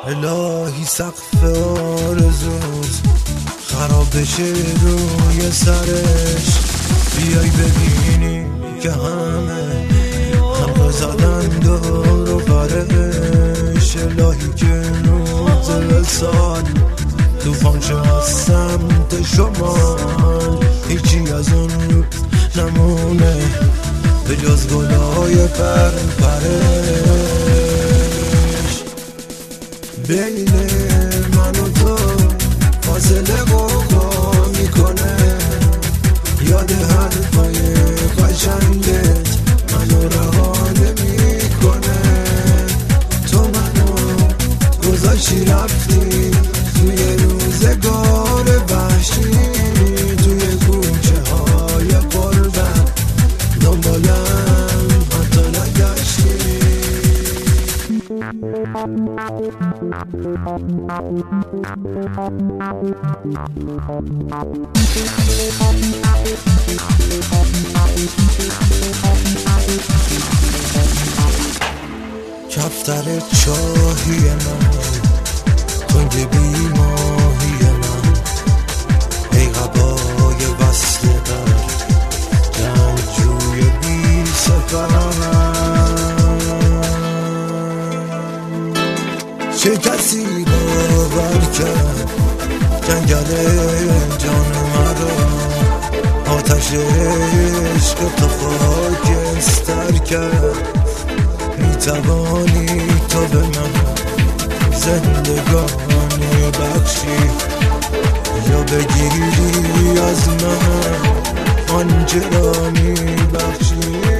الهی سقف آرزوت خراب بشه روی سرش، بیای ببینی که همه حلقه زدن دور و برش. الهی که روز سال توفان شد از سمت شمال، هیچی از اون روز نمونه به جز گلای پرش. بین من و تو فاصله قوقا میکنه، یاد حرفای قشنگت منو رها نمیکنه. تو منو گذاشتی رفتی توی روزگار وحشی، توی کوچه های قربت دنبالم حتی نگشتی. کفتر چاهی من، تنگ بیماهی من، ای قبای وصل در جنگجوی بی سفر. چه کسی باور کرد جنگل جان مرا، آتش عشق تو خاکستر کرد. میتوانی تو به من زندگانی بخشی، یا بگیری از من آنچه را میبخشی.